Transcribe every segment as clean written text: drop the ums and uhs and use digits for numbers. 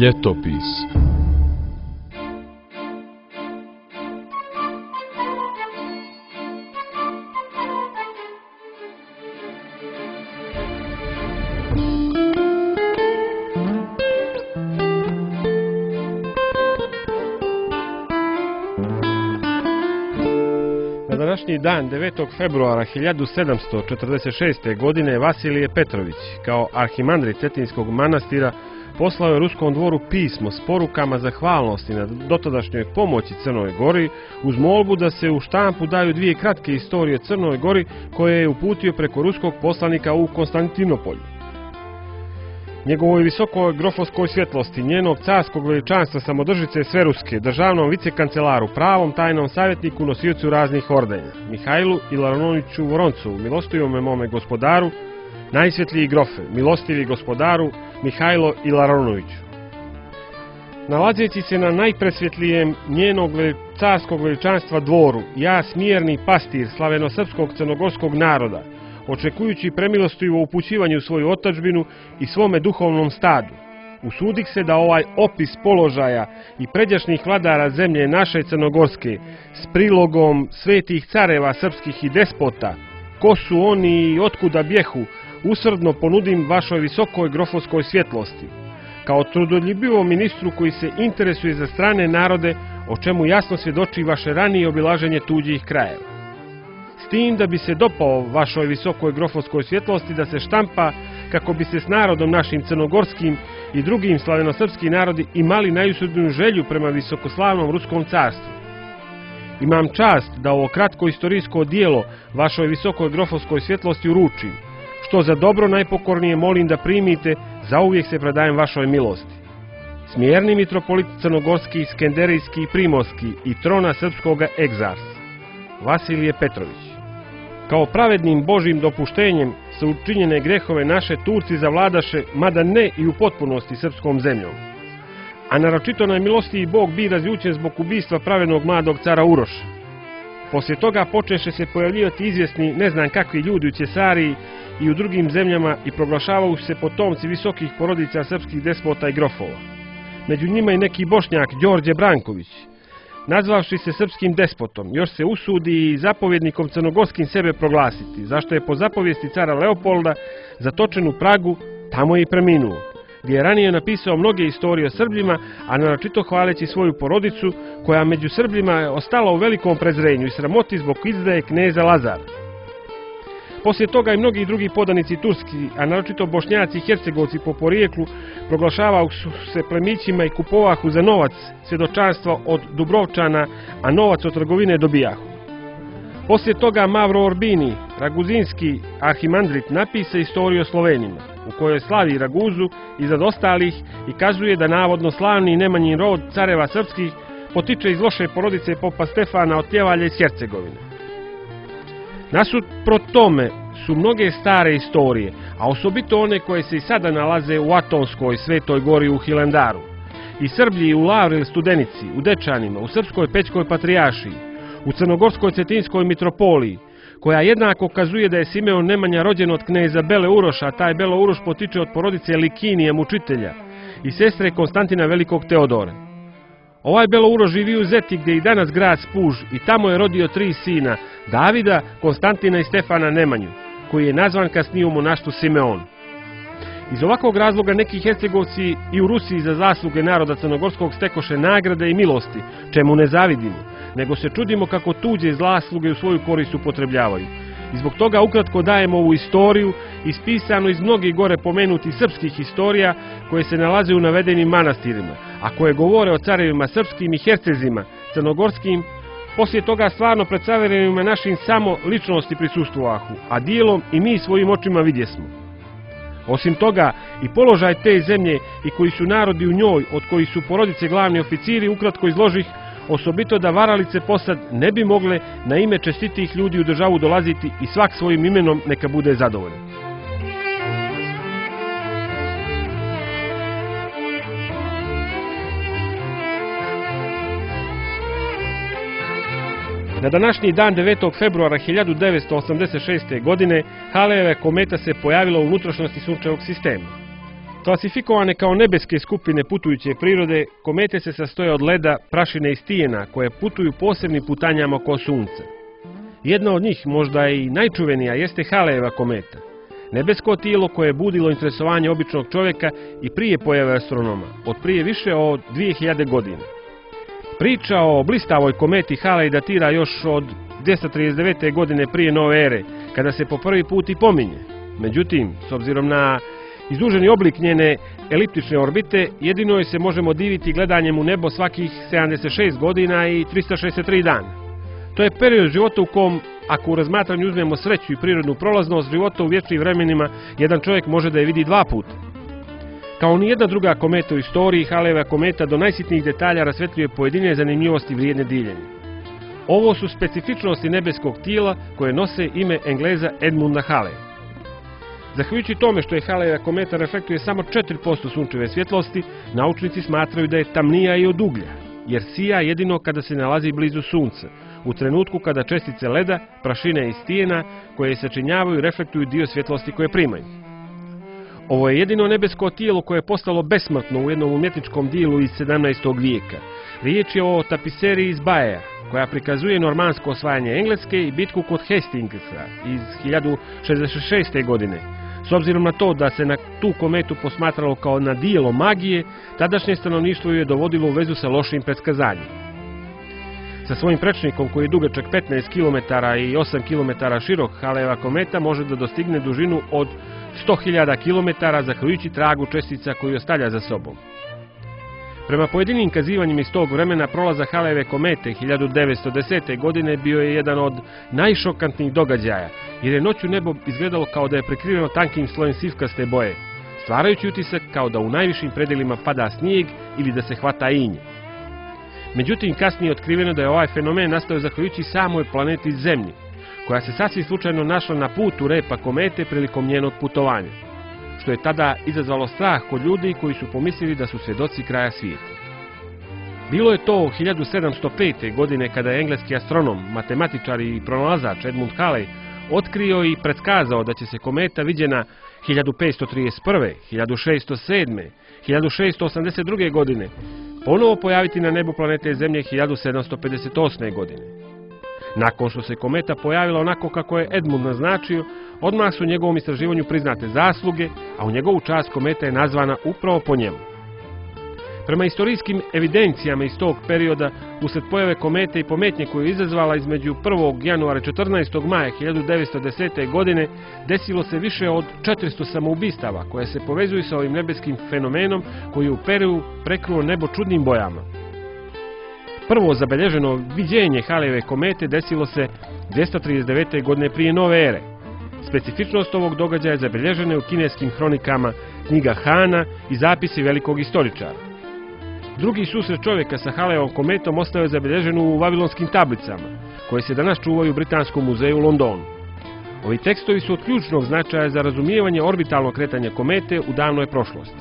Ljetopis. Na današnji dan, 9. februara 1746. godine, Vasilije Petrović, kao arhimandrit Cetinskog manastira, poslao je ruskom dvoru pismo s porukama zahvalnosti na dotadašnjoj pomoći Crnoj Gori, uz molbu da se u štampu daju dvije kratke istorije Crnoj Gori koje je uputio preko ruskog poslanika u Konstantinopolju. Njegovoj visokoj grofovskoj svjetlosti, njenog carskog veličanstva samodržice Sveruske, državnom vicekancelaru, pravom tajnom savjetniku, nosiocu raznih ordenja, Mihajlu Ilaronoviću Voroncovu, milostivome mome gospodaru, najsvjetliji grofe, milostivi gospodaru Mihajlo Ilaronoviću. Nalazeći se na najpresvjetlijem njenog carskog veličanstva dvoru, ja smjerni pastir slavenosrpskog crnogorskog naroda, očekujući premilostivo upućivanje u svoju otadžbinu i svome duhovnom stadu, usudih se da ovaj opis položaja i pređašnjih vladara zemlje naše Crnogorske s prilogom svetih careva srpskih i despota, ko su oni i otkuda bjehu, usrdno ponudim vašoj visokoj grofovskoj svjetlosti, kao trudoljubivom ministru koji se interesuje za strane narode, o čemu jasno svjedoči vaše ranije obilaženje tuđih krajeva. S tim da bi se dopao vašoj visokoj grofovskoj svjetlosti da se štampa kako bi se s narodom našim crnogorskim i drugim slavenosrpski narodi imali najusudniju želju prema visokoslavnom ruskom carstvu. Imam čast da ovo kratko istorijsko dijelo vašoj visokoj grofovskoj svjetlosti uručim, što za dobro najpokornije molim da primite, zauvijek se predajem vašoj milosti. Smjerni mitropolit crnogorski, skenderijski i primorski i trona srpskoga egzars, Vasilije Petrović. Kao pravednim Božjim dopuštenjem se učinjene grehove naše Turci zavladaše, mada ne i u potpunosti srpskom zemljom. A naročito najmilostiji Bog bi razljučen zbog ubistva pravednog mladog cara Uroša. Poslije toga počeše se pojavljivati izvjesni ne znam kakvi ljudi u Cesariji i u drugim zemljama i proglašavaju se potomci visokih porodica srpskih despota i grofova. Među njima i neki Bošnjak Đorđe Branković, nazvavši se srpskim despotom, još se usudi i zapovjednikom crnogorskim sebe proglasiti, zašto je po zapovijesti cara Leopolda zatočen u Pragu, tamo je i preminuo, gdje je ranije napisao mnoge istorije o Srbima, a naročito hvaleći svoju porodicu, koja među Srbima je ostala u velikom prezrenju i sramoti zbog izdaje kneza Lazara. Poslije toga i mnogi drugi podanici turski, a naročito Bošnjaci i Hercegovci po porijeklu, proglašavaju se plemićima i kupovahu za novac svjedočanstva od Dubrovčana, a novac od trgovine dobijahu. Poslije toga Mavro Orbini, raguzinski arhimandrit, napisa istoriju o Slovenima, u kojoj slavi Raguzu iznad ostalih i kazuje da navodno slavni Nemanjin rod careva srpskih potiče iz loše porodice popa Stefana od Pljevalja iz Hercegovine. Nasuprot tome su mnoge stare istorije, a osobito one koje se i sada nalaze u Atonskoj Svetoj Gori u Hilandaru, i Srblji u Lavril Studenici, u Dečanima, u Srpskoj Pećkoj patrijaršiji, u Crnogorskoj Cetinskoj mitropoliji, koja jednako kazuje da je Simeon Nemanja rođen od kneza Bele Uroša, a taj Belo Uroš potiče od porodice Likinija mučitelja i sestre Konstantina Velikog Teodora. Ovaj Belo Uroš živi u Zeti gdje i danas grad Spuž i tamo je rodio 3 sina, Davida, Konstantina i Stefana Nemanju, koji je nazvan kasnije u monaštvu Simeon. Iz ovakvog razloga neki Hercegovci i u Rusiji za zasluge naroda crnogorskog stekoše nagrade i milosti, čemu ne zavidimo, nego se čudimo kako tuđe zasluge u svoju korist upotrebljavaju. I zbog toga ukratko dajemo ovu istoriju, ispisanu iz mnogih gore pomenutih srpskih historija koje se nalaze u navedenim manastirima, a koje govore o carevima srpskim i hercezima crnogorskim. Poslije toga stvarno pred careevima našim samo ličnosti prisustvovahu, a dijelom i mi svojim očima vidjesmo. Osim toga, i položaj te zemlje i koji su narodi u njoj, od kojih su porodice glavni oficiri, ukratko izložih, osobito da varalice posad ne bi mogle na ime čestitih ljudi u državu dolaziti i svak svojim imenom neka bude zadovoljan. Na današnji dan 9. februara 1986. godine Halejeva kometa se pojavila u unutrašnjosti sunčevog sistema. Klasifikovane kao nebeske skupine putujuće prirode, komete se sastoje od leda, prašine i stijena koje putuju posebnim putanjama oko Sunca. Jedna od njih, možda i najčuvenija, jeste Halejeva kometa. Nebesko tijelo koje je budilo interesovanje običnog čovjeka i prije pojave astronoma, od prije više od 2000 godina. Priča o blistavoj kometi Halej datira još od 239. godine prije nove ere, kada se po prvi put i pominje. Međutim, s obzirom na izduženi oblik njene eliptične orbite, jedino joj se možemo diviti gledanjem u nebo svakih 76 godina i 363 dana. To je period života u kom, ako u razmatranju uzmemo sreću i prirodnu prolaznost života u vječnim vremenima, jedan čovjek može da je vidi 2 puta. Kao ni jedna druga kometa u istoriji, Halejeva kometa do najsitnijih detalja rasvetljuje pojedine zanimljivosti vrijedne diljenja. Ovo su specifičnosti nebeskog tijela koje nose ime Engleza Edmunda Haleja. Zahvaljujući tome što je Halejeva kometa reflektuje samo 4% sunčeve svjetlosti, naučnici smatraju da je tamnija i od uglja, jer sija jedino kada se nalazi blizu Sunca, u trenutku kada čestice leda, prašine i stijena koje je sačinjavaju reflektuju dio svjetlosti koje primaju. Ovo je jedino nebesko tijelo koje je postalo besmrtno u jednom umjetničkom dijelu iz 17. vijeka. Riječ je o tapiseriji iz Baja, koja prikazuje normansko osvajanje Engleske i bitku kod Hastingsa iz 1066. godine. S obzirom na to da se na tu kometu posmatralo kao na dijelo magije, tadašnje stanovništvo ju je dovodilo u vezu sa lošim predskazanjem. Sa svojim prečnikom koji je dugačak 15 km i 8 km širok, Halejeva kometa može da dostigne dužinu od 100.000 km zahvaljujući tragu čestica koju ostavlja za sobom. Prema pojedinim kazivanjima iz tog vremena, prolazak Halejeve komete 1910. godine bio je jedan od najšokantnijih događaja, jer je noću nebo izgledalo kao da je prekriveno tankim slojem sivkaste boje, stvarajući utisak kao da u najvišim predelima pada snijeg ili da se hvata inje. Međutim, kasnije je otkriveno da je ovaj fenomen nastao zahvaljujući samoj planeti Zemlji, koja se sasvim slučajno našla na putu repa komete prilikom njenog putovanja, što je tada izazvalo strah kod ljudi koji su pomislili da su svjedoci kraja svijeta. Bilo je to 1705. godine kada je engleski astronom, matematičar i pronalazač Edmund Halley otkrio i predskazao da će se kometa viđena 1531., 1607., 1682. godine ponovo pojaviti na nebu planete Zemlje 1758. godine. Nakon što se kometa pojavila onako kako je Edmund naznačio, odmah su njegovom istraživanju priznate zasluge, a u njegovu čast kometa je nazvana upravo po njemu. Prema istorijskim evidencijama iz tog perioda, usred pojave komete i pometnje koju je izazvala između 1. januara i 14. maja 1910. godine, desilo se više od 400 samoubistava koje se povezuju sa ovim nebeskim fenomenom koji je u periodu prekruo nebo čudnim bojama. Prvo zabilježeno viđenje Halejeve komete desilo se 239. godine prije nove ere. Specifičnost ovog događaja zabilježena je u kineskim hronikama knjiga Hana i zapisi velikog istoričara. Drugi susret čovjeka sa Halejevom kometom ostao je zabilježen u vavilonskim tablicama, koje se danas čuvaju u Britanskom muzeju u Londonu. Ovi tekstovi su od ključnog značaja za razumijevanje orbitalnog kretanja komete u davnoj prošlosti.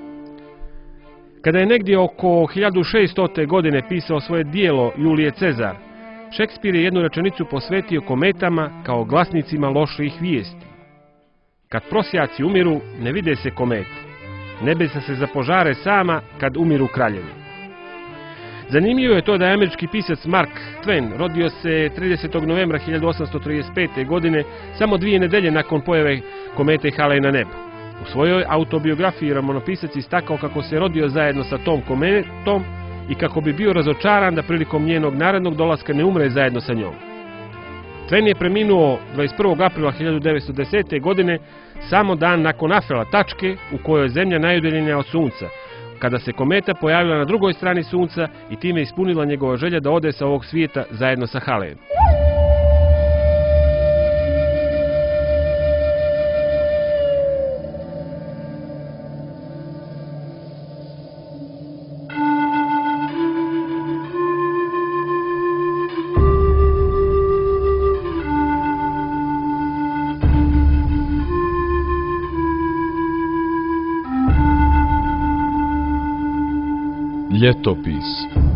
Kada je negdje oko 1600. godine pisao svoje dijelo Julije Cezar, Šekspir je jednu rečenicu posvetio kometama kao glasnicima loših vijesti. Kad prosjaci umiru, ne vide se komete. Nebesa se zapožare sama kad umiru kraljevi. Zanimljivo je to da je američki pisac Mark Twain rodio se 30. novembra 1835. godine, samo 2 nedelje nakon pojave komete Halley na nebu. U svojoj autobiografiji romanopisac istakao kako se rodio zajedno sa tom kometom i kako bi bio razočaran da prilikom njenog narednog dolaska ne umre zajedno sa njom. Twain je preminuo 21. aprila 1910. godine, samo dan nakon afela tačke u kojoj je Zemlja najudaljenija od Sunca, kada se kometa pojavila na drugoj strani Sunca i time ispunila njegova želja da ode sa ovog svijeta zajedno sa Halleyem. Ljetopis.